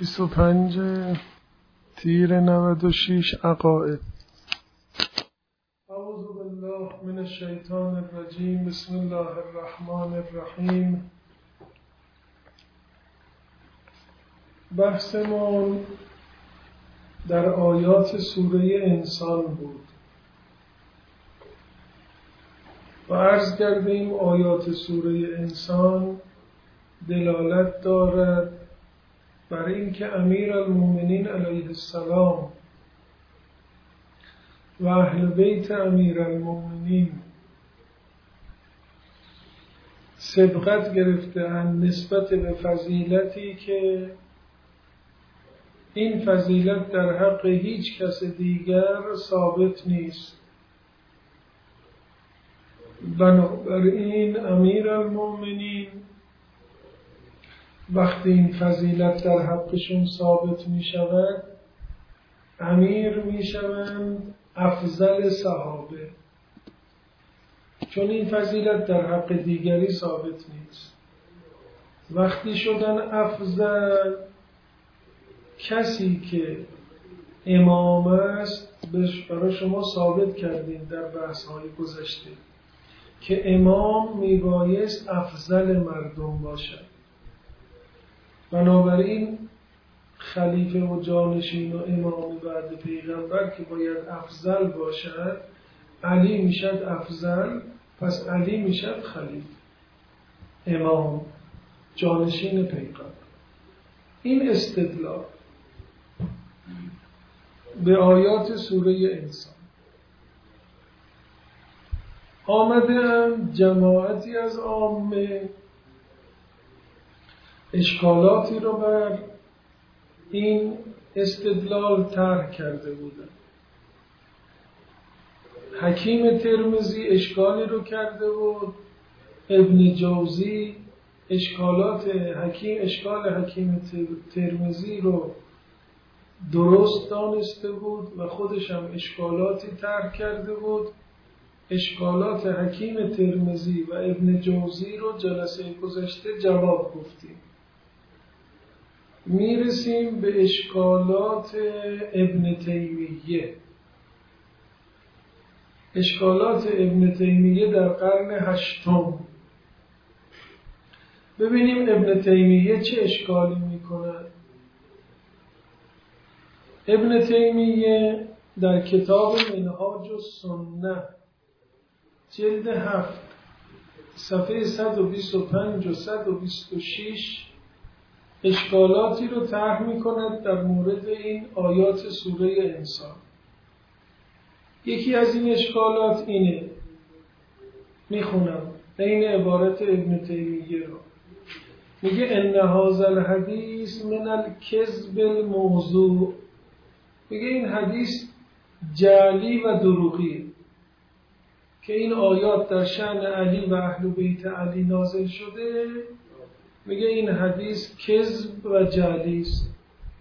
25 تیر 96 عقائد. اعوذ بالله من الشیطان الرجیم. بسم الله الرحمن الرحیم. بحثمون در آیات سوره انسان بود و عرض کردیم آیات سوره انسان دلالت دارد برای اینکه امیرالمومنین علیه السلام و اهل بیت امیرالمومنین سبقت گرفته‌اند نسبت به فضیلتی که این فضیلت در حق هیچ کس دیگر ثابت نیست. بنابراین امیرالمومنین وقتی این فضیلت در حقشون ثابت می شود، امیر می شوند افضل صحابه، چون این فضیلت در حق دیگری ثابت نیست. وقتی شدن افضل، کسی که امام است برای شما ثابت کردیم در بحث‌های گذشته که امام میبایست افضل مردم باشد. بنابراین خلیفه و جانشین و امام بعد پیغمبر که باید افضل باشد، علی میشد افضل، پس علی میشد خلیفه، امام، جانشین پیغمبر. این استدلال به آیات سوره انسان. آمدن جماعتی از عامه اشکالاتی رو بر این استدلال طرح کرده بودن. حکیم ترمذی اشکالی رو کرده بود، ابن جوزی اشکال حکیم ترمذی رو درست دانسته بود و خودش هم اشکالاتی طرح کرده بود. اشکالات حکیم ترمذی و ابن جوزی رو جلسه گذشته جواب گفتیم. میرسیم به اشکالات ابن تیمیه. اشکالات ابن تیمیه در قرن 8. ببینیم ابن تیمیه چه اشکالی میکند. ابن تیمیه در کتاب منهاج السنه جلد 7 صفحه 125 و 126 اشکالاتی رو طرح می‌کند در مورد این آیات سوره انسان. یکی از این اشکالات اینه، میخونم این عبارت ابن تیمیه رو. میگه ان هذا الحدیث من الکذب الموضوع. میگه این حدیث جعلی و دروغی که این آیات در شأن علی و اهل بیت علی نازل شده. میگه این حدیث کذب و جعلی است.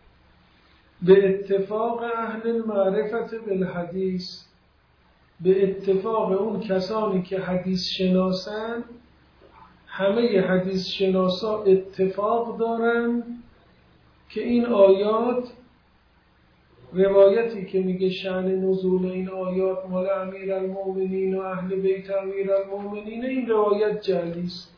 به اتفاق اهل المعرفت بالحدیث، به اتفاق اون کسانی که حدیث شناسن، همه حدیث شناسا اتفاق دارن که این آیات، روایتی که میگه شأن نزول این آیات مال امیرالمومنین و اهل بیت امیرالمومنین، این روایت جعلی است.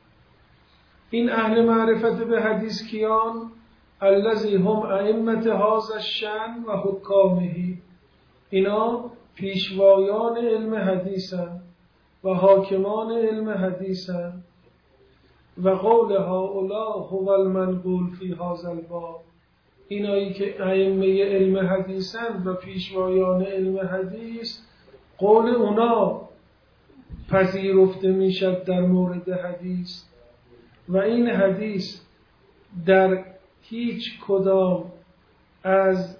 این اهل معرفت به حدیث کیان؟ الذی هم ائمه هذا الشأن و حکامه. اینا پیشوایان علم حدیثن و حاکمان علم حدیثن. و قول هؤلاء هو المنقول فی هذا الباب. اینایی که ائمه علم حدیثن و پیشوایان علم حدیث، قول اونا پذیرفته میشد در مورد حدیث. و این حدیث در هیچ کدام از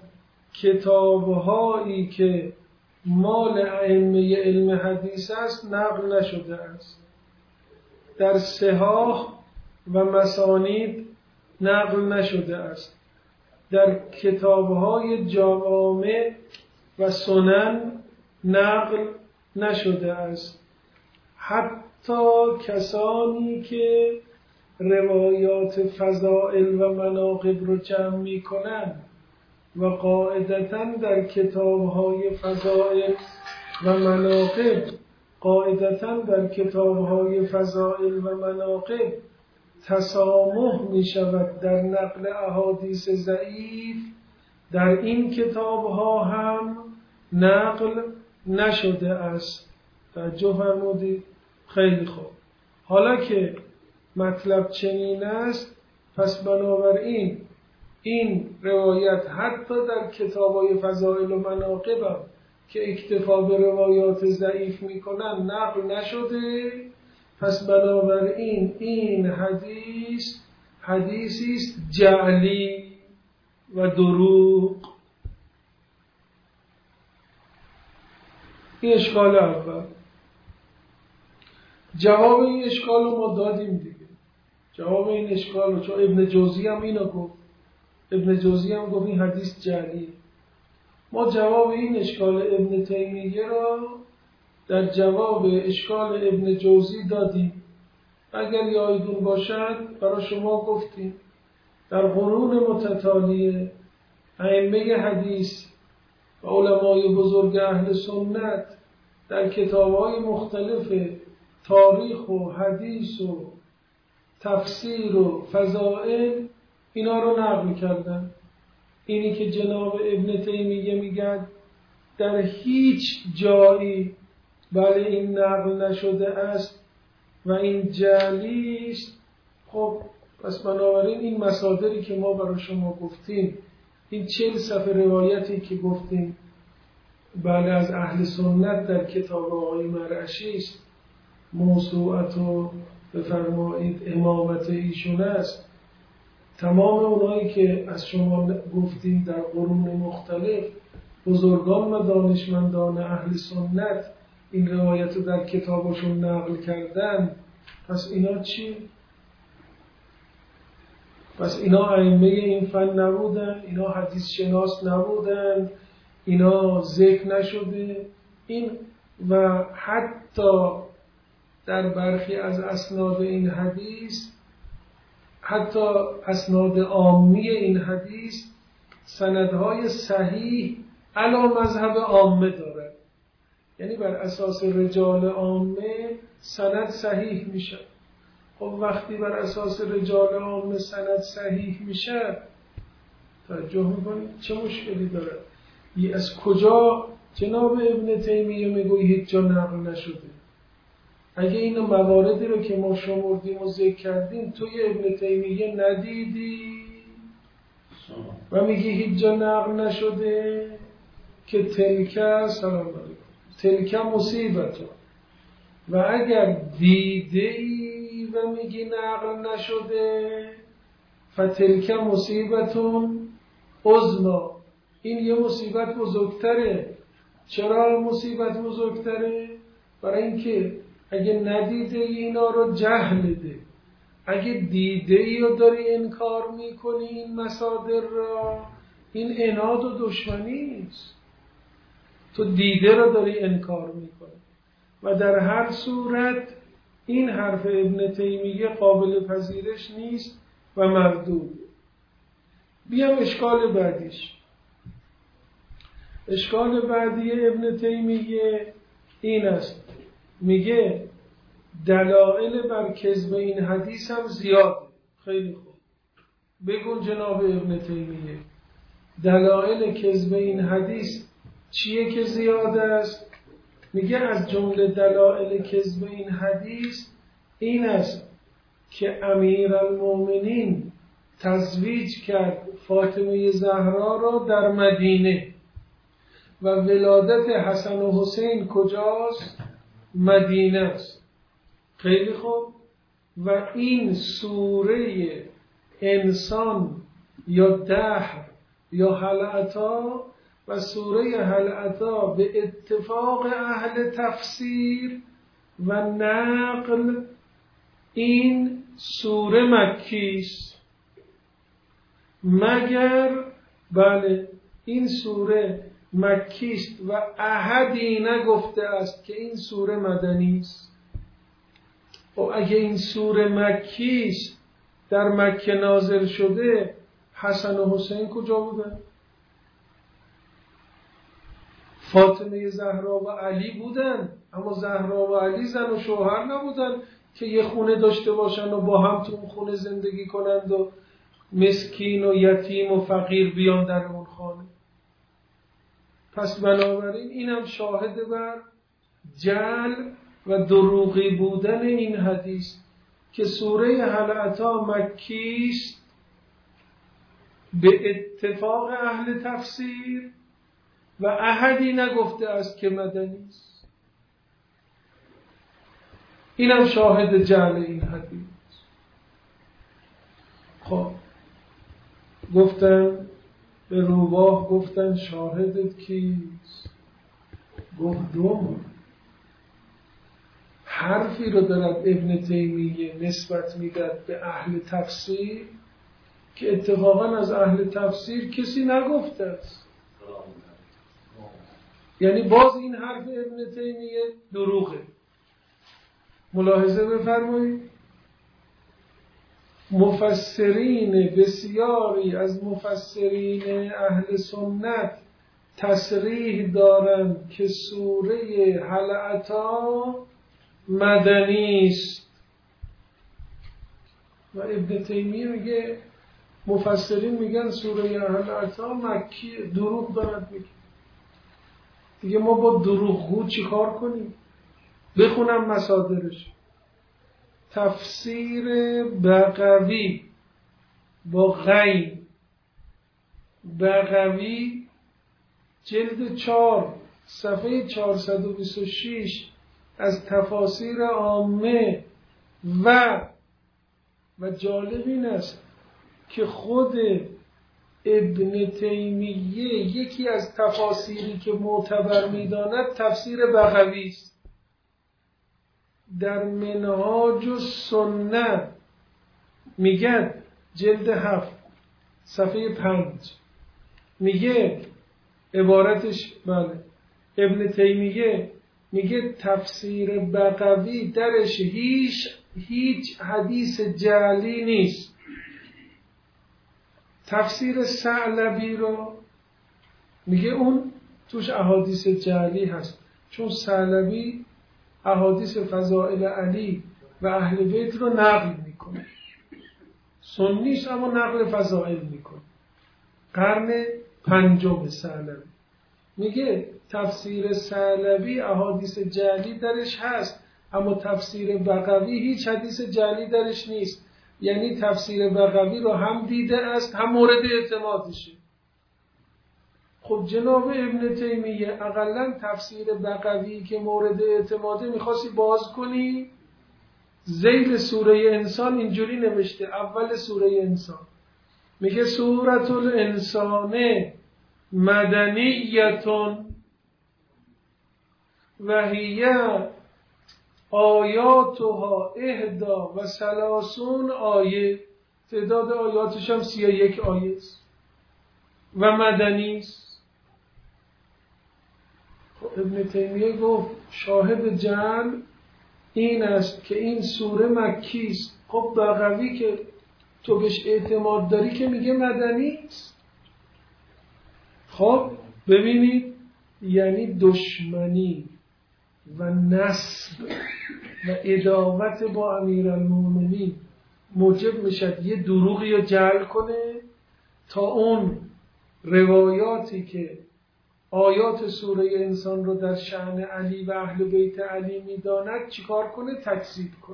کتابهایی که مال ائمه علم حدیث است نقل نشده است. در صحاح و مسانید نقل نشده است. در کتابهای جوامع و سنن نقل نشده است. حتی کسانی که روایات فضائل و مناقب رو جمع میکنن و قاعدتاً در کتاب‌های فضائل و مناقب تسامح می شود در نقل احادیث ضعیف، در این کتاب‌ها هم نقل نشده است. توجه فرمودید؟ خیلی خوب. حالا که مطلب چنین است، پس بنابراین این روایت حتی در کتاب‌های فضائل و مناقب هم که اکتفا به روایات ضعیف میکنن نقل نشده. پس بنابراین این حدیثی است جعلی و دروغ. این اشکال اول. جواب این اشکال رو ما دادیم دیگه. جواب این اشکال رو، چون ابن جوزی هم اینو گفت، ابن جوزی هم گفت این حدیث جعلی. ما جواب این اشکال ابن تیمیه را در جواب اشکال ابن جوزی دادیم. اگر یادتون باشد برای شما گفتیم در قرون متتالیه ائمه حدیث و علمای بزرگ اهل سنت در کتاب‌های مختلف تاریخ و حدیث و تفسیر و فضائل اینا رو نقل کردن. اینی که جناب ابن تیمیه میگن در هیچ جایی بله این نقل نشده است و این جعلی است. خب پس بنابراین این مصادری که ما برای شما گفتیم، این 40 صفحه روایتی که گفتیم بله از اهل سنت در کتاب آقای مرعشی است، موسوعت و بفرمایید امامت ایشون است. تمام اونایی که از شما گفتیم در قرون مختلف بزرگان و دانشمندان اهل سنت این روایت رو در کتابشون نقل کردن. پس اینا چی؟ پس اینا ائمه این فن نبودن، اینا حدیث شناس نبودن، اینا ذکر نشده. این و حتی در برخی از اسناد این حدیث، حتی اسناد عامی این حدیث سندهای صحیح علی مذهب عامه دارد. یعنی بر اساس رجال عامه سند صحیح میشه. خب وقتی بر اساس رجال عامه سند صحیح میشه، توجه میکنید چه مشکلی داره؟ از کجا جناب ابن تیمیه میگوی هیچ جا نقل نشده؟ اگه این مواردی رو که ما شمردیم و ذکر کردیم توی ابن تیمیه ندیدی و میگی هیچ جا نقل نشده، که تلک مصیبتون. و اگر دیدی و میگی نقل نشده، فتلک مصیبتون عظما، این یه مصیبت بزرگتره. چرا مصیبت بزرگتره؟ برای اینکه اگه ندیده اینا رو جهل ده، اگه دیده ای رو داری انکار میکنی این مصادر را، این عناد و دشمنی نیست، تو دیده رو داری انکار میکنی. و در هر صورت این حرف ابن تیمیه قابل پذیرش نیست و مردود. بیام اشکال بعدیش. اشکال بعدی ابن تیمیه این است، میگه دلائل بر کذب این حدیث هم زیاده. خیلی خوب، بگو جناب ابن تیمیه دلائل کذب این حدیث چیه که زیاده است؟ میگه از جمله دلائل کذب این حدیث این است که امیرالمومنین تزویج کرد فاطمه زهرا را در مدینه و ولادت حسن و حسین کجاست؟ مدینه است. خیلی خوب. و این سوره انسان یا دهر یا هل اتی و سوره هل اتی به اتفاق اهل تفسیر و نقل این سوره مکی است، مگر بله این سوره مکی است و احدی نگفته است که این سوره مدنی است. و اگه این سوره مکی است در مکه نازل شده حسن و حسین کجا بودن؟ فاطمه زهرا و علی بودن، اما زهرا و علی زن و شوهر نبودن که یه خونه داشته باشن و با هم تو اون خونه زندگی کنند و مسکین و یتیم و فقیر بیان در اون خانه. پس بنابراین اینم شاهد بر جعل و دروغی بودن این حدیث که سوره هل اتی مکی است به اتفاق اهل تفسیر و احدی نگفته است که مدنی است. اینم شاهد جعل این حدیث. خب گفتن به روباه گفتن شاهدت کیست؟ گفت دوم. حرفی رو دارد ابن تیمیه نسبت میداد به اهل تفسیر که اتفاقا از اهل تفسیر کسی نگفته است. یعنی باز این حرف ابن تیمیه دروغه. ملاحظه بفرمایید مفسرین بسیاری از مفسرین اهل سنت تصریح دارند که سوره هل اتی مدنی است و ابن تیمیه میگه مفسرین میگن سوره هل اتی مکی. دروغ دارد میگه. دیگه ما با دروغگو چی کار کنیم؟ بخونم مصادرش. تفسیر بغوی با غین، بغوی جلد 4 صفحه 426 از تفاسیر عامه و جالب این است که خود ابن تیمیه یکی از تفاسیری که معتبر می‌داند تفسیر بغوی است. در منهاج السنه میگه جلد 7 صفحه 5 میگه عبارتش بله ابن تیمیه میگه تفسیر بغوی درش هیچ حدیث جعلی نیست. تفسیر ثعلبی رو میگه اون توش احادیث جعلی هست، چون ثعلبی احادیث فضائل علی و اهل بیت رو نقل میکنه. سنیش اما نقل فضائل میکنه. قرن 5 ثعلبی میگه تفسیر ثعلبی احادیث جعلی درش هست، اما تفسیر بغوی هیچ حدیث جعلی درش نیست. یعنی تفسیر بغوی رو هم دیده است هم مورد اعتمادشه. خب جناب ابن تیمیه اقلا تفسیر بغوی که مورد اعتماده میخواستی باز کنی، ذیل سوره انسان اینجوری نوشته. اول سوره انسان میگه سورة الانسان مدنیتون و هی آیاتها 31 آیه، تعداد آیاتش هم 31 آیه است و مدنی است. ابن تیمیه گفت شاهد جعل این است که این سوره مکی است. خب بغوی که تو بهش اعتماد داری که میگه مدنی است. خب ببینید یعنی دشمنی و نصب و عداوت با امیرالمومنین موجب میشد یه دروغی رو جعل کنه تا اون روایاتی که آیات سوره انسان رو در شأن علی و اهل بیت علی میداند چیکار کنه؟ تکذیب کنه.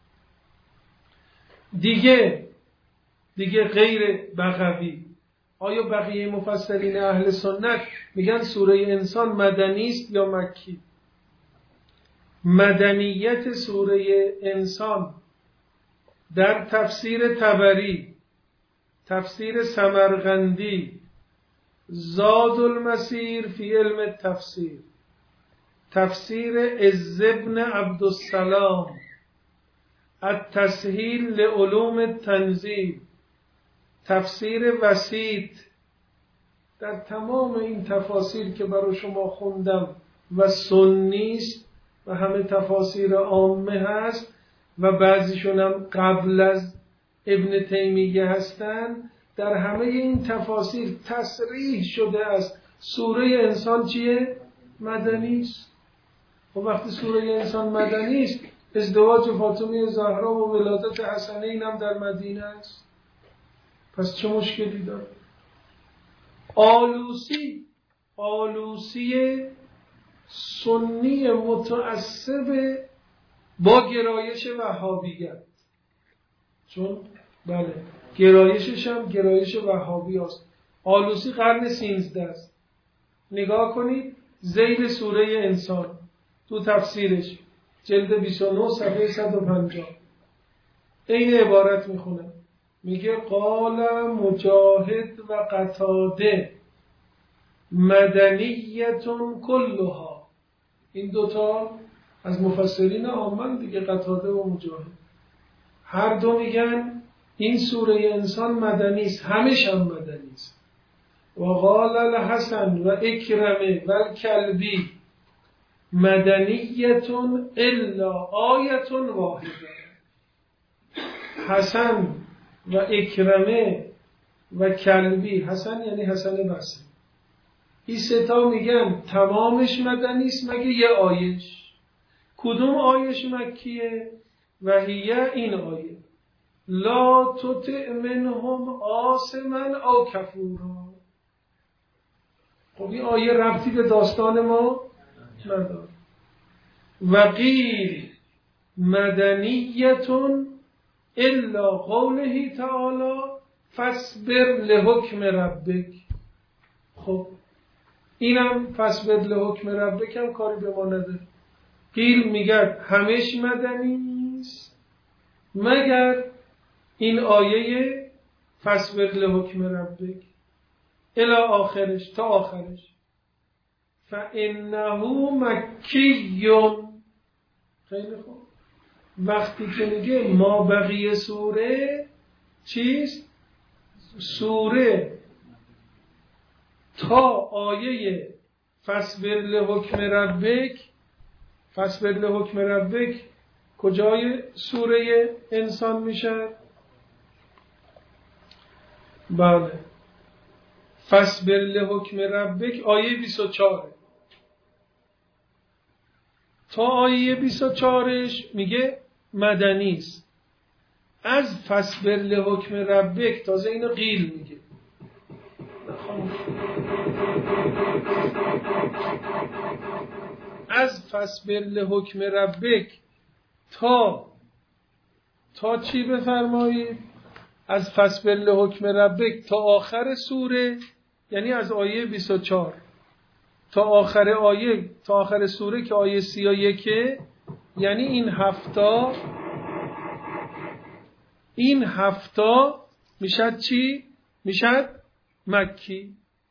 دیگه غیر بغوی، آیا بقیه مفسرین اهل سنت میگن سوره انسان مدنی است یا مکی؟ مدنیت سوره انسان در تفسیر طبری، تفسیر سمرقندی، زاد المسیر فی علم التفسیر، تفسیر عز بن عبدالسلام، التسهیل لعلوم التنزیل، تفسیر وسیط، در تمام این تفاسیر که برای شما خوندم و سنیست و همه تفاسیر عامه هست و بعضیشون هم قبل از ابن تیمیه هستن، در همه این تفاسیر تصریح شده است سوره انسان چیه؟ مدنی است. و وقتی سوره انسان مدنی است، ازدواج فاطمه زهرا و ولادت حسنین هم در مدینه است. پس چه مشکلی داره؟ آلوسی سنی متعصب با گرایش وهابیت، چون بله گرایشش هم گرایش وهابی است. آلوسی قرن 13 است. نگاه کنید ذیل سوره انسان تو تفسیرش جلد 29 صفحه 150 این عبارت میخونم، میگه قال مجاهد و قتاده مدنیتون کلها. این دوتا از مفسرین عامن دیگه، قتاده و مجاهد، هر دو میگن این سوره انسان مدنی است، همش هم مدنی است. و قال الحسن و اکرمه و الکلبی مدنیتون الا آیتون واحده. حسن و اکرمه و کلبی، حسن یعنی حسن بصری، این ستا میگن تمامش مدنی است مگه یه آیش. کدوم آیش مکیه؟ و هیه این آیه لا تطع منهم آثما او کفورا. خب این آیه ربطی به داستان ما نداره. و قیل مدنیتون الا قوله تعالی فاصبر لحکم ربک. خب اینم فاصبر لحکم ربک هم کاری به ما نداره. قیل میگه همش مدنی است مگر این آیه فاصبر لحکم ربک الی آخرش، تا آخرش. فانه مکی. خیلی خوب. وقتی که میگه ما بقیه سوره چیست؟ سوره تا آیه فاصبر لحکم ربک. فاصبر لحکم ربک کجای سوره انسان میشه؟ بله فاصبر لحکم ربک آیه 24. تا آیه 24ش میگه مدنی است. از فاصبر لحکم ربک تازه اینو قیل میگه. از فاصبر لحکم ربک تا چی بفرمایید؟ از فاصبر لحکم ربک تا آخر سوره، یعنی از آیه 24 تا آخر آیه، تا آخر سوره که آیه 31، یعنی این هفتا میشد چی؟ میشد مکی.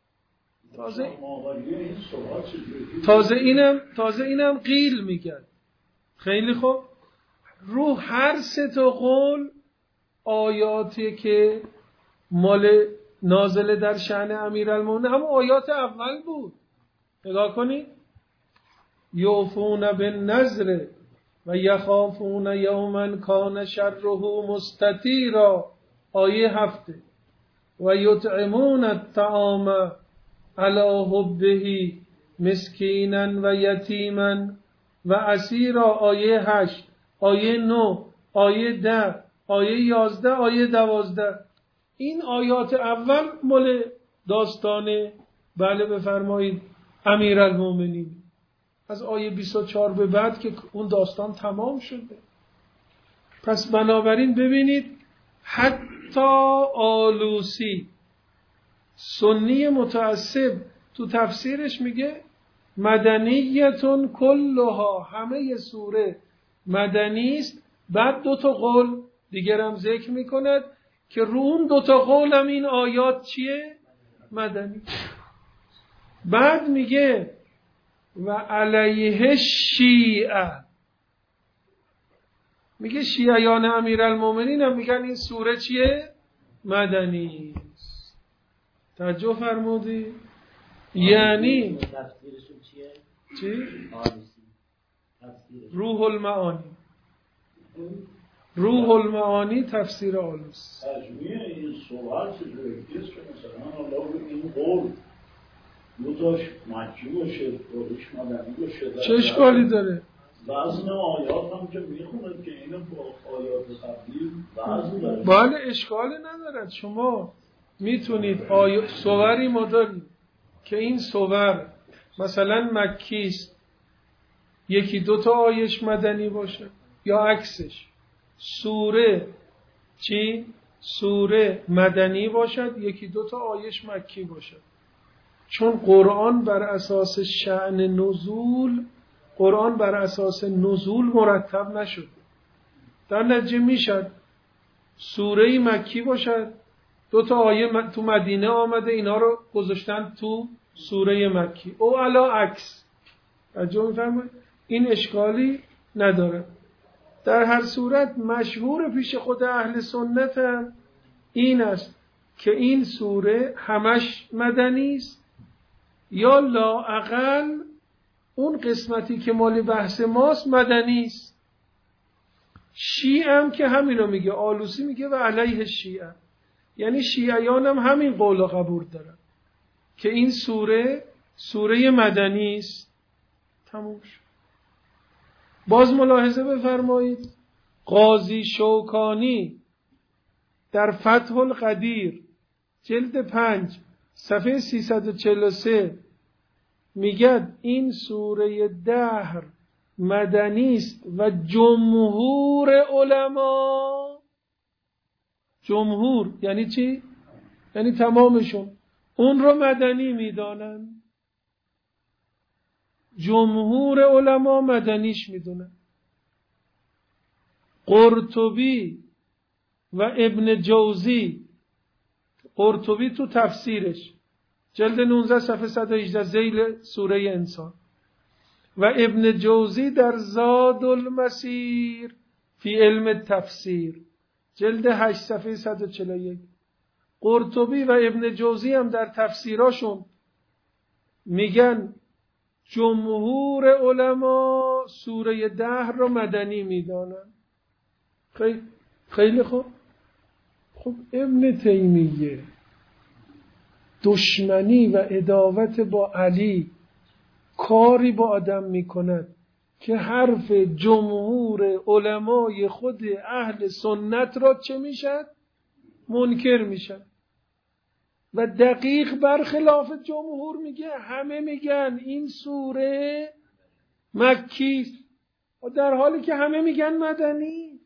تازه اینم قیل میگن. خیلی خوب. رو هر سه تا قول آیاتی که مال نازل در شأن امیرالمومنین هم آیات اول بود. نگاه کنید یوفون بالنذر و یخافون یوما کان شره مستطیرا آیه 7 و یطعمون الطعام علی حبه مسکینا و یتیما و اسیرا آیه 8 آیه 9 آیه 10 آیه 11 آیه 12. این آیات اول مال داستان بله بفرمایید امیرالمومنین. از آیه 24 به بعد که اون داستان تمام شده. پس بنابراین ببینید حتی آلوسی سنی متعصب تو تفسیرش میگه مدنیتون کلها، همه سوره مدنی است. بعد دو تا قول دیگر هم ذکر میکند که رو اون دو تا قول هم این آیات چیه؟ مدنی. بعد میگه و علیه شیعه، میگه شیعیان امیرالمومنین هم میگن این سوره چیه؟ مدنی است. توجه فرمودی؟ یعنی تفسیرشون چیه؟ چی؟ روح المعانی. روح المعانی تفسیر آلوسی. تجمیع این صحبت چجوریه که مثلا حالا این قول دوتاش مکی باشه دوتاش مدنی باشه چه اشکالی داره؟ وزن آیات هم که میخونه که اینو با آیات قبلی وزن داره. بله اشکالی ندارد. شما میتونید صوری ما داریم که این صور مثلا مکیست، یکی دوتا آیش مدنی باشه یا عکسش. سوره چی؟ سوره مدنی باشد، یکی دوتا آیش مکی باشد. چون قرآن بر اساس شأن نزول، قرآن بر اساس نزول مرتب نشد. در نتیجه میشد سوره مکی باشد، دوتا آیه تو مدینه آمده، اینا رو گذاشتن تو سوره مکی او علا عکس. توجه می‌فرمایید؟ این اشکالی نداره. در هر صورت مشهور پیش خود اهل سنت هم این است که این سوره همش مدنی است یا لااقل اون قسمتی که مال بحث ماست مدنی است. شیعه هم که همین رو میگه، آلوسی میگه و علیه شیعه، یعنی شیعیان هم همین قول و قبول دارن که این سوره مدنی است. تموم شد. باز ملاحظه بفرمایید قاضی شوکانی در فتح القدیر جلد 5 صفحه 343 میگه این سوره دهر مدنی است و جمهور علما، جمهور یعنی چی؟ یعنی تمامشون اون رو مدنی میدانن. جمهور علما مدنیش میدونن. قرطبی و ابن جوزی، قرطبی تو تفسیرش جلد 19 صفحه 118 ذیل سوره انسان و ابن جوزی در زاد المسیر فی علم تفسیر جلد 8 صفحه 141. قرطبی و ابن جوزی هم در تفسیراشون میگن جمهور علما سوره دهر رو مدنی میدانن. خیلی خوب. خب ابن تیمیه دشمنی و عداوت با علی کاری با آدم میکند که حرف جمهور علمای خود اهل سنت را چه میشد؟ منکر میشد. و دقیق برخلاف جمهور میگه. همه میگن این سوره مکی و در حالی که همه میگن مدنی.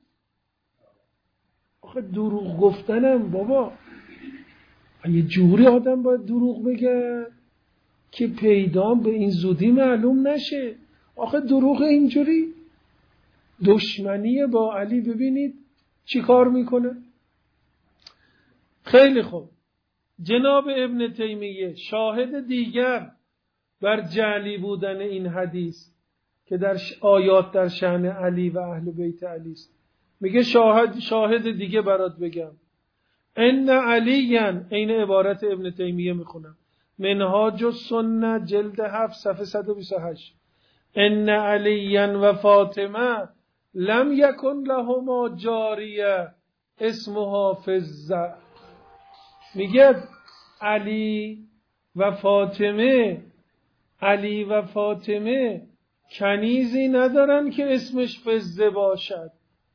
آخه دروغ گفتنم بابا، یه جوری آدم باید دروغ بگه که پیدا به این زودی معلوم نشه. آخه دروغ اینجوری. دشمنی با علی ببینید چی کار میکنه. خیلی خوب. جناب ابن تیمیه شاهد دیگر بر جعلی بودن این حدیث که در آیات در شأن علی و اهل بیت علی است میگه شاهد دیگه برات بگم. ان علیاً، این عبارت ابن تیمیه میخونم، منهاج السنه جلد 7 صفحه 128. ان علیاً و فاطمه لم یکن لهما جاریه اسمها فزه. میگه علی و فاطمه کنیزی ندارن که اسمش فزه باشد.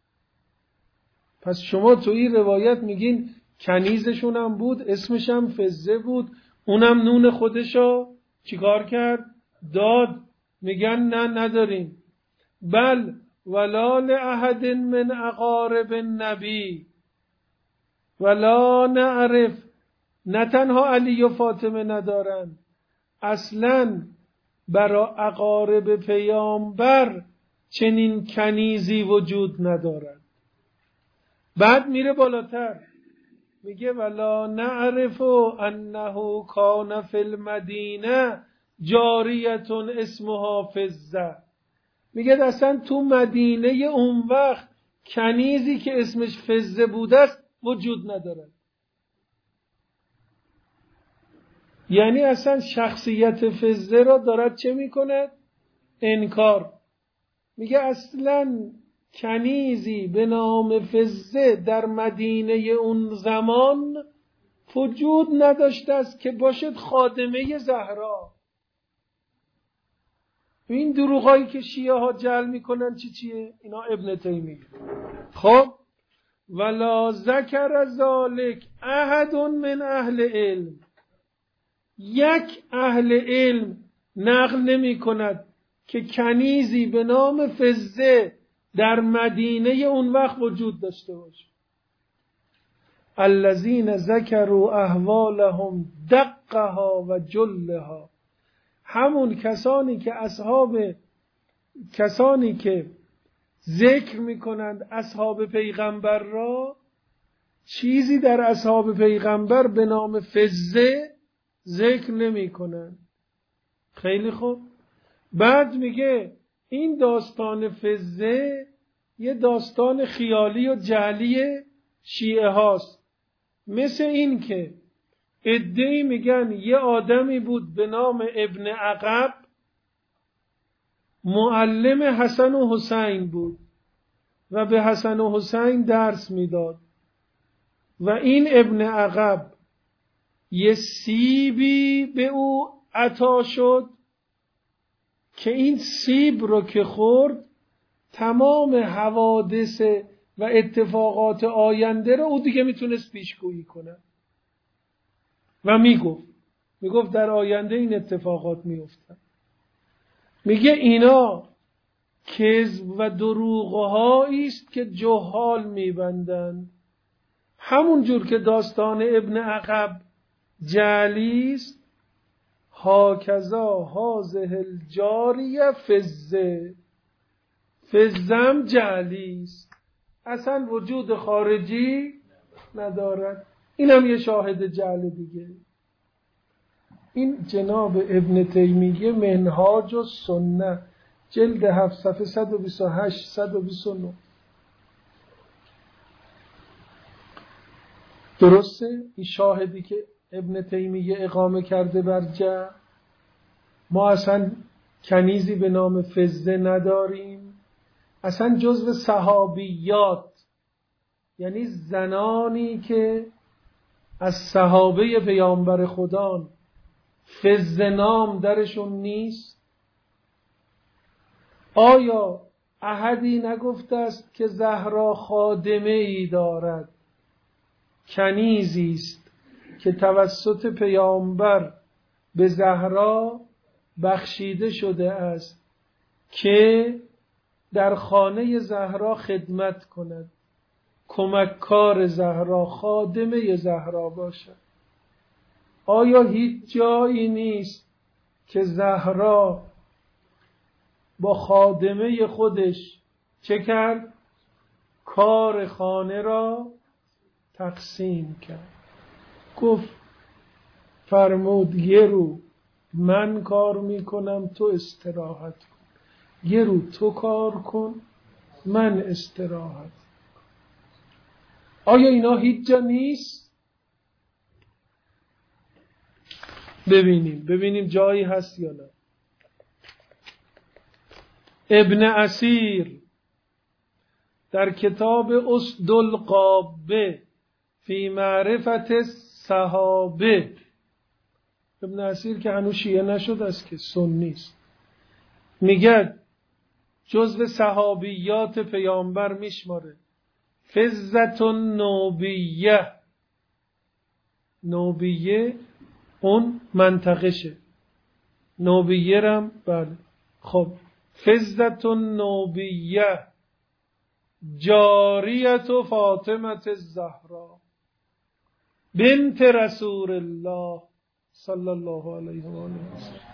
پس شما تو این روایت میگین کنیزشون هم بود اسمش هم فزه بود، اونم نون خودشو چیکار کرد؟ داد. میگن نه نداریم. بل ولا لأحد من اقارب النبی ولا نعرف. نه تنها علی و فاطمه ندارن، اصلا برای اقارب پیامبر چنین کنیزی وجود ندارد. بعد میره بالاتر میگه ولا نعرف انه کان فی المدینه جاریه اسمها فزه. میگه اصلا تو مدینه اون وقت کنیزی که اسمش فزه بوده است وجود ندارد. یعنی اصلا شخصیت فزه را دارد چه میکند؟ انکار. میگه اصلا کنیزی به نام فزه در مدینه اون زمان وجود نداشته است که باشد خادمه زهرا. این دروغایی که شیعه ها جعل میکنن چیه؟ اینا ابن تیمیه. خب ولا ذکر ذالک احد من اهل علم، یک اهل علم نقل نمی کند که کنیزی به نام فزه در مدینه اون وقت وجود داشته باشه. الذین ذکروا احوالهم دقها و جلها، همون کسانی که ذکر میکنند اصحاب پیغمبر را، چیزی در اصحاب پیغمبر به نام فزه ذکر نمی کنند. خیلی خوب. بعد میگه این داستان فزه یه داستان خیالی و جعلی شیعه هاست. مثل این که عده‌ای میگن یه آدمی بود به نام ابن عقب، معلم حسن و حسین بود و به حسن و حسین درس میداد و این ابن عقب یه سیبی به او عطا شد که این سیب رو که خورد تمام حوادث و اتفاقات آینده رو او دیگه میتونست پیشگویی کنه و میگفت در آینده این اتفاقات میفتن. میگه اینا کذب و دروغهایی است که جهال میبندند، همون جور که داستان ابن عقب جعلی است. هاکذا هذه الجاریه فزم جعلی است، اصلا وجود خارجی ندارد. اینم یه شاهد جعل دیگه. این جناب ابن تیمیه منهاج السنه جلد 7 صفحه 128 129. درسته؟ این شاهدی که ابن تیمیه اقامه کرده بر جعل. ما اصلا کنیزی به نام فزه نداریم، اصلا جزو صحابیات، یعنی زنانی که از صحابه پیامبر خدا فزه نام درشون نیست. آیا احدی نگفته است که زهرا خادمه ای دارد؟ کنیزی است که توسط پیامبر به زهرا بخشیده شده است که در خانه زهرا خدمت کند، کمککار زهرا، خادمه زهرا باشد. آیا هیچ جایی نیست که زهرا با خادمه خودش چه کرد؟ کار خانه را تقسیم کرد. گفت فرمود یه رو من کار میکنم تو استراحت کن، یه رو تو کار کن من استراحت. آیا اینا هیچ جا نیست؟ ببینیم جایی هست یا نه. ابن اسیر در کتاب اسد القابه فی معرفت الصحابه، ابن اسیر که هنوز شیعه نشد است که سنی است، میگه جزو صحابیات پیامبر میشماره فزة نوبیه. نوبیه اون منطقشه، نوبیه رم بله. خب فزة نوبیه جاریت فاطمه الزهرا بنت رسول الله صلی الله علیه و آله و سلم.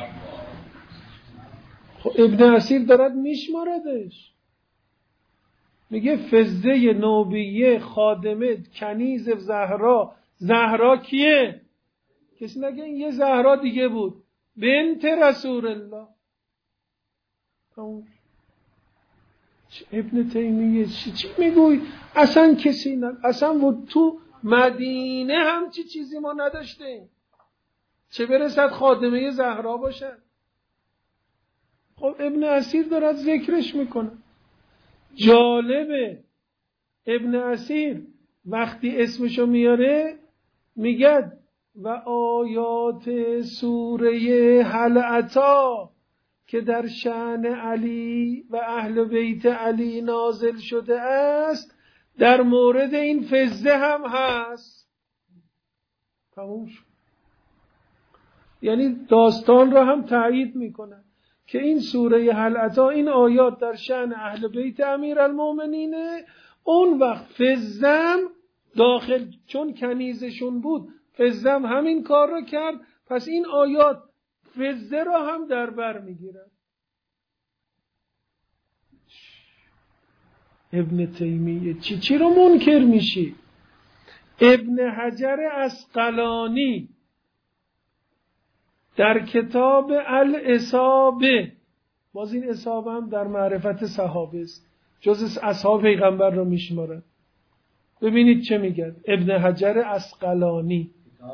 خب ابن اسیر دارد میشماردش، میگه فزه نوبیه خادمه کنیز زهرا. زهرا کیه؟ کسی نگه این یه زهرا دیگه بود، بنت رسول الله. ابن تیمیه چی میگوی؟ اصلا کسی اصلا تو مدینه هم چیزی ما نداشتیم، چه برسد خادمه زهرا باشد. خب ابن اسیر دارد ذکرش میکنه. جالبه ابن اسیر وقتی اسمشو میاره میگه و آیات سوره هل اتی که در شأن علی و اهل بیت علی نازل شده است در مورد این فزه هم هست. تموم شد. یعنی داستان را هم تایید میکنن که این سوره هل اتی این آیات در شأن اهل بیت امیرالمومنینه. اون وقت فزم داخل چون کنیزشون بود فزم همین کار رو کرد، پس این آیات فزه را هم در بر میگیرن. ابن تیمیه چی رو منکر میشی؟ ابن حجر عسقلانی در کتاب الاصابه، باز این اصابه هم در معرفت صحابه است، جز اصحاب پیغمبر رو میشمارن. ببینید چه میگن ابن حجر عسقلانی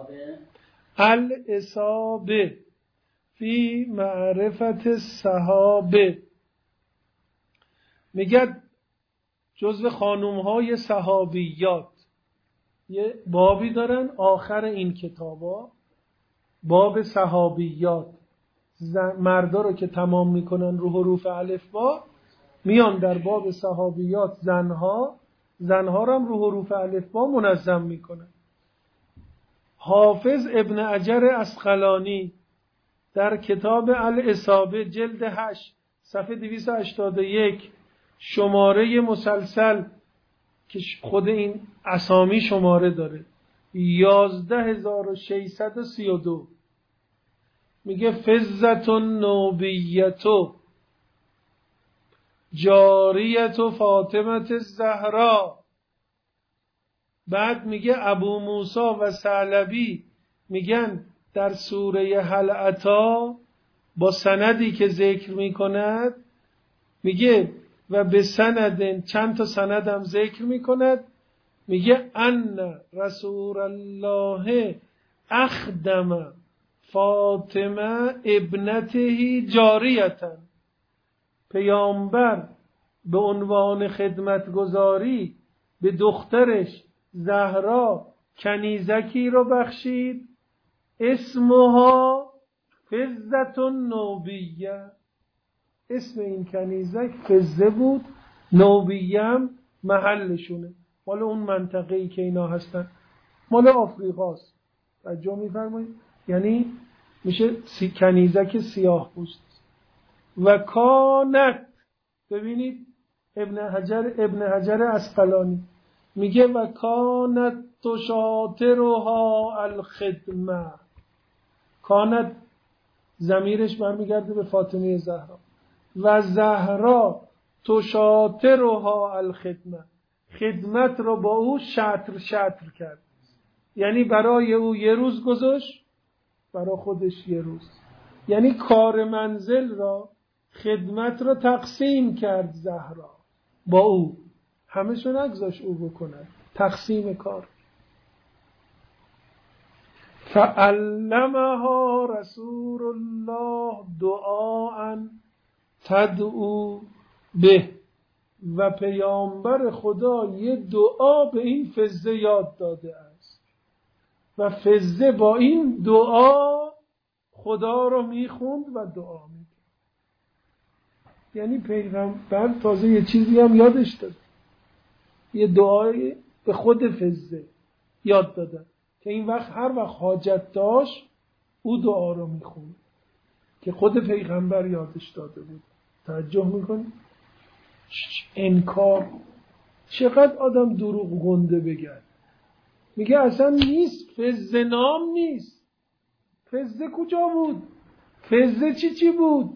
الاصابه فی معرفت صحابه، میگه جزو خانومهای صحابیات یه بابی دارن آخر این کتابا، باب صحابیات. مردا رو که تمام میکنن رو حروف الفبا میان در باب صحابیات زنها رو هم رو حروف الفبا منظم میکنن. حافظ ابن حجر عسقلانی در کتاب الاصابه جلد 8 صفحه 281 شماره مسلسل که خود این اسامی شماره داره 11632 میگه فزتون نوبیتو جاریتو فاطمت الزهرا. بعد میگه ابو موسی و ثعلبی میگن در سوره هل اتی با سندی که ذکر میکند، میگه و به سند چند تا سند هم ذکر میکند، میگه ان رسول الله اخدم فاطمه ابنته جاریتن، پیامبر به عنوان خدمتگزاری به دخترش زهرا کنیزکی رو بخشید اسمها فزتون نوبیه. اسم این کنیزک فزه بود، نوبیه هم محلشونه، مال اون منطقه‌ای که اینا هستن، مال آفریقاست. توجه می‌فرمایید؟ یعنی میشه کنیزک سیاه پوست. و کانت، ببینید ابن حجر عسقلانی میگه و کانت تشاطرها الخدمه. کانت ضمیرش برمیگرده به فاطمه زهرا. و زهرا تشاطرها الخدمه، خدمت رو با او شطر کرد، یعنی برای او یه روز گذاشت، برای خودش یه روز. یعنی کار منزل را، خدمت را تقسیم کرد زهرا با او، همشو نگذاشت او بکنه، تقسیم کار. فعلمها رسول الله دعاء تدعو به، و پیامبر خدا یه دعا به این فزه یاد داده است و فزه با این دعا خدا رو میخوند و دعا میکرد. یعنی پیغمبر تازه یه چیزی هم یادش داد، یه دعای به خود فزه یاد دادن که این وقت هر وقت حاجت داشت او دعا رو میخوند که خود پیغمبر یادش داده بود. توجه میکنی؟ انکار. چقدر آدم دروغ گنده بگن، میگه اصلا نیست، فزه نام نیست. فزه کجا بود؟ فزه چی بود؟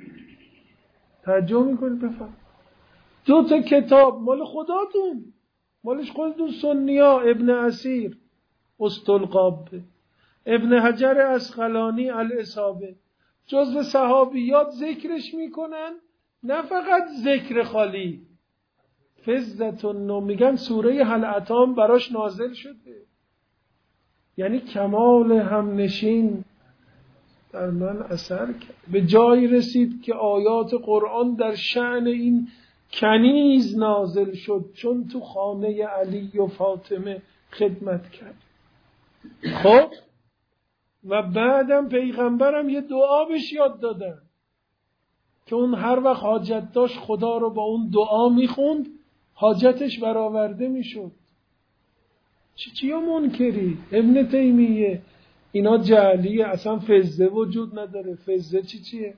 توجه میکنی؟ بفهم. 2 تا کتاب مال خداتون، مالش خودتون سنیا، ابن اسیر استلقابه، ابن حجر عسقلانی الاصابه، جزو صحابیات ذکرش میکنن، نه فقط ذکر خالی. فزتون نو میگن سوره هل اتی براش نازل شده، یعنی کمال همنشین در من اثر کرد، به جایی رسید که آیات قرآن در شأن این کنیز نازل شد چون تو خانه علی و فاطمه خدمت کرد. خب و بعدم پیغمبرم یه دعا بهش یاد دادن که اون هر وقت حاجت داشت خدا رو با اون دعا میخوند حاجتش برآورده میشد. چیا منکری؟ ابن تیمیه اینا جعلیه، اصلا فزه وجود نداره. فزه چیه؟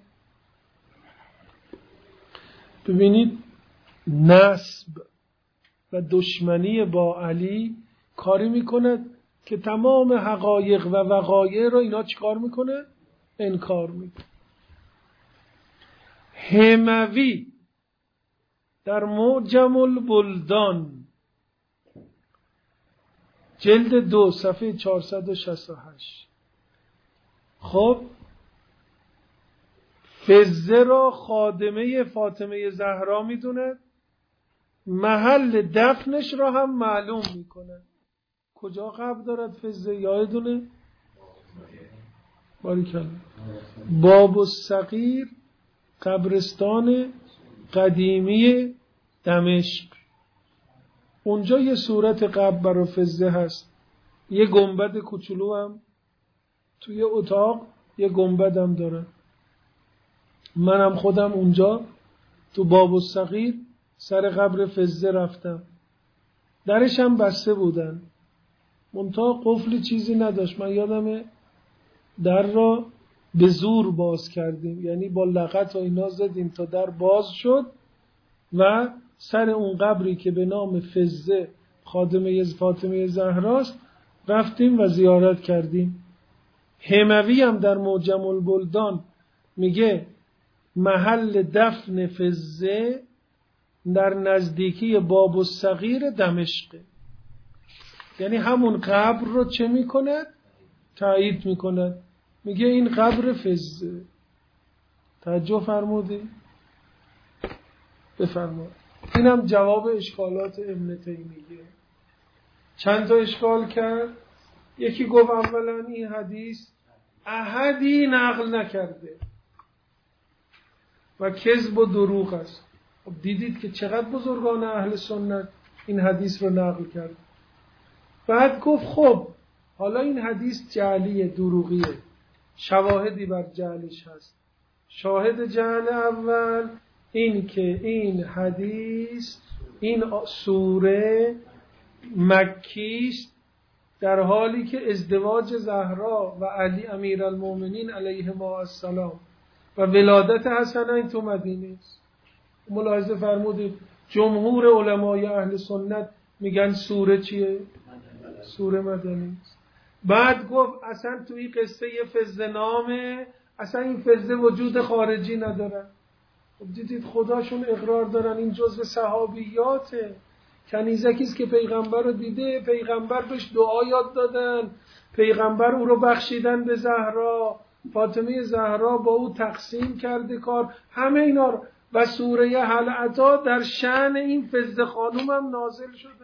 ببینید نسب و دشمنی با علی کاری میکنه که تمام حقایق و وقایع رو اینا چیکار میکنه؟ انکار میکنه. هموی در معجم البلدان جلد 2 صفحه 468 خب فزه را خادمه فاطمه زهرا میدونه، محل دفنش را هم معلوم میکنه. کجا قبر دارد فزه؟ یادتونه؟ باریکلا باب الصغیر قبرستان قدیمی دمشق. اونجا یه صورت قبر برای فزه هست، یه گنبد کوچولو هم توی اتاق یه گنبد هم داره. منم خودم اونجا تو باب الصغیر سر قبر فزه رفتم، درش هم بسته بودن منتها قفل چیزی نداشت. من یادمه در را به زور باز کردیم، یعنی با لغت و اینا زدیم تا در باز شد و سر اون قبری که به نام فزه خادمه فاطمه زهراست رفتیم و زیارت کردیم. هموی هم در معجم البلدان میگه محل دفن فزه در نزدیکی باب الصغیر دمشق، یعنی همون قبر رو چه میکند؟ تایید میکند، میگه این قبر فزه. توجه فرمودی؟ بفرمایید. اینم جواب اشکالات ابن تیمیه. چند تا اشکال کرد. یکی گفت اولا این حدیث احدی نقل نکرده و کذب و دروغ است. خب دیدید که چقدر بزرگان اهل سنت این حدیث رو نقل کرد. بعد گفت خب حالا این حدیث جعلیه، دروغیه، شواهدی بر جعلش هست. شاهد جعل اول این که این حدیث، این سوره مکیست در حالی که ازدواج زهرا و علی امیرالمومنین علیهما السلام و ولادت حسنین تو مدینه است. ملاحظه فرمودید جمهور علمای اهل سنت میگن سوره چیه؟ سوره مدنی است. بعد گفت اصلا توی قصه فزه نامه، اصلا این فزه وجود خارجی نداره. خب دیدید خداشون اقرار دارن این جزء صحابیاته. کنیزکیست که پیغمبر رو دیده، پیغمبر بهش دعا یاد دادن، پیغمبر او رو بخشیدن به زهرا، فاطمه زهرا با او تقسیم کرده کار، همه اینا رو. و سوره هل اتی در شأن این فزه خانوم هم نازل شده.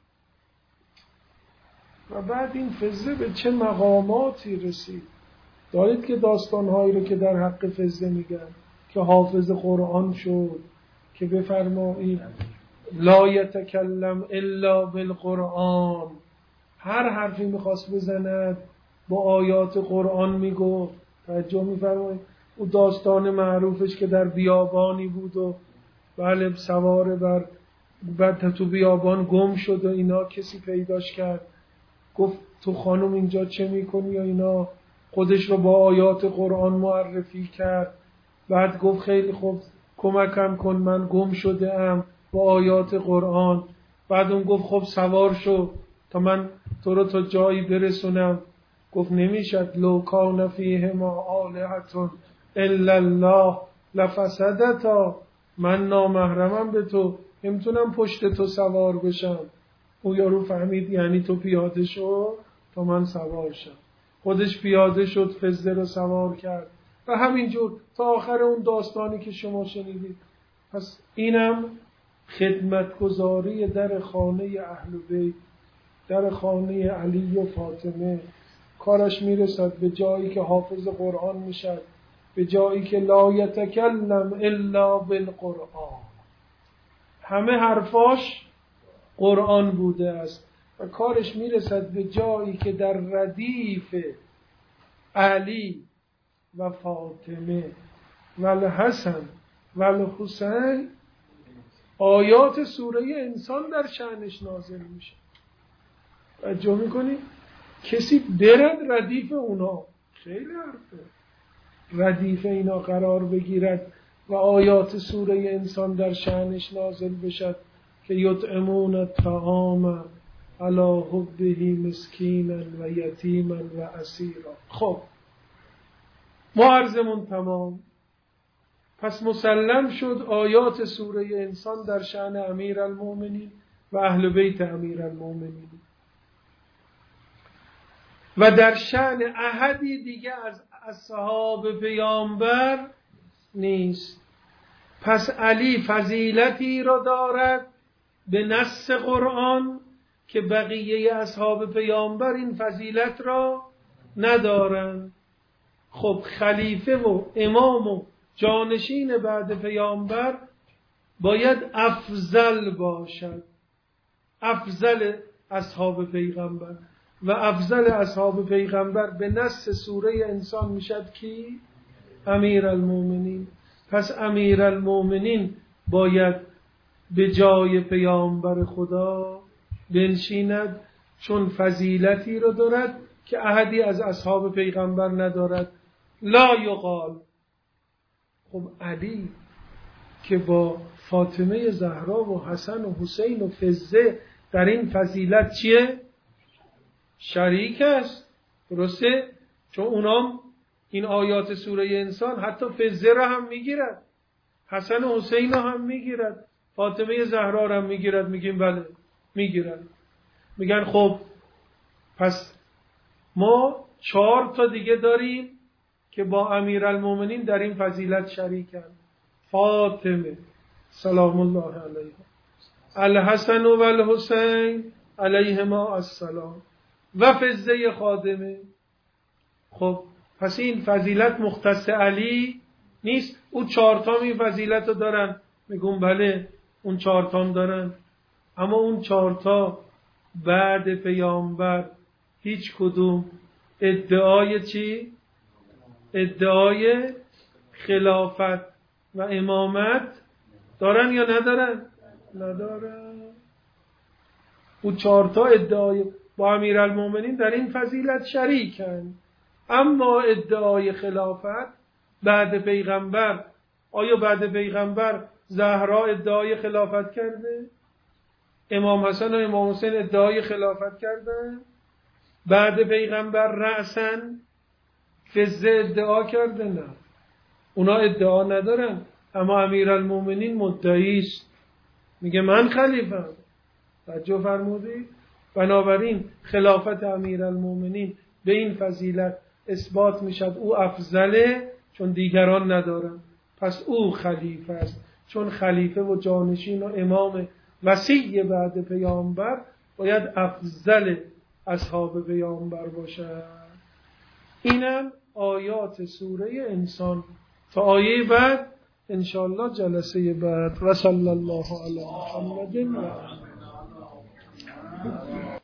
و بعد این فزه به چه مقاماتی رسید. دارید که داستانهایی رو که در حق فزه میگن که حافظ قرآن شد، که بفرمایید لا یتکلم الا بالقرآن، هر حرفی میخواست بزند با آیات قرآن میگفت. توجه میفرمایید او داستان معروفش که در بیابانی بود و بله سوار بر بعد تو بیابان گم شد و اینا، کسی پیداش کرد گفت تو خانم اینجا چه میکنی و اینا، خودش رو با آیات قرآن معرفی کرد. بعد گفت خیلی خوب کمکم کن من گم شده ام با آیات قرآن. بعد اون گفت خب سوار شو تا من تو رو تا جایی برسونم. گفت نمیشد لو کان فیهما آلهة الا الله لفسدتا، من نامحرمم به تو، نمیتونم پشت تو سوار بشم. او یارو فهمید یعنی تو پیاده شو تا من سوار شم. خودش پیاده شد، فزه رو سوار کرد و همینجور تا آخر اون داستانی که شما شنیدید. پس اینم خدمتگزاری در خانه اهل بیت، در خانه علی و فاطمه. کارش میرسد به جایی که حافظ قرآن میشد، به جایی که لا یتکلم الا بالقرآن. همه حرفاش قرآن بوده است و کارش میرسد به جایی که در ردیف علی و فاطمه و الحسن و الحسین آیات سوره انسان در شأنش نازل میشه. توجه میکنی؟ کسی برد ردیف اونا، خیلی حرفه، ردیف اینا قرار بگیرد و آیات سوره انسان در شأنش نازل بشد که یطعمون الطعام علی حبه مسکینا و یتیما و اسیرا. خب ما عرضمون تمام. پس مسلم شد آیات سوره انسان در شأن امیرالمؤمنین و اهل بیت امیرالمؤمنین و در شأن احدی دیگه از اصحاب پیامبر نیست. پس علی فضیلتی را دارد به نص قرآن که بقیه اصحاب پیامبر این فضیلت را ندارند. خب خلیفه و امام و جانشین بعد پیامبر باید افضل باشد، افضل اصحاب پیغمبر، و افضل اصحاب پیغمبر به نص سوره انسان میشد کی؟ امیرالمؤمنین. پس امیرالمؤمنین باید به جای پیامبر خدا بنشیند چون فضیلتی را دارد که احدی از اصحاب پیغمبر ندارد. لا یقال. خب علی که با فاطمه زهرا و حسن و حسین و فزه در این فضیلت چیه؟ شریک است، درسته؟ چون اونام این آیات سوره انسان حتی فزه را هم میگیرد، حسن و حسین را هم میگیرد، فاطمه زهرا را هم میگیرد. میگیم بله میگیرد. میگن خب پس ما 4 تا دیگه داریم که با امیرالمؤمنین در این فضیلت شریکند. فاطمه سلام الله علیها، الحسن و الحسین علیهما السلام و فزه خادمه. خب پس این فضیلت مختص علی نیست. او 4 تا این فضیلت رو دارن. میگم بله اون 4 تا دارن، اما اون 4 تا بعد پیامبر هیچ کدوم ادعای چی؟ ادعای خلافت و امامت دارن یا ندارن؟ ندارن. او 4 تا ادعای با امیرالمؤمنین در این فضیلت شریکن، اما ادعای خلافت بعد پیغمبر، آیا بعد پیغمبر زهرا ادعای خلافت کرده؟ امام حسن و امام حسین ادعای خلافت کردن؟ بعد پیغمبر رأسن فزه ادعا کرده؟ نه، اونا ادعا ندارن، اما امیرالمؤمنین مدعی است، میگه من خلیفم. توجه فرمودید؟ بنابراین خلافت امیرالمؤمنین به این فضیلت اثبات میشد او افضله چون دیگران ندارن. پس او خلیفه است، چون خلیفه و جانشین و امام وصی بعد پیامبر باید افضل اصحاب پیامبر باشد. اینم آیات سوره انسان. تا آیه بعد انشاءالله جلسه بعد. و صلی الله علی محمد و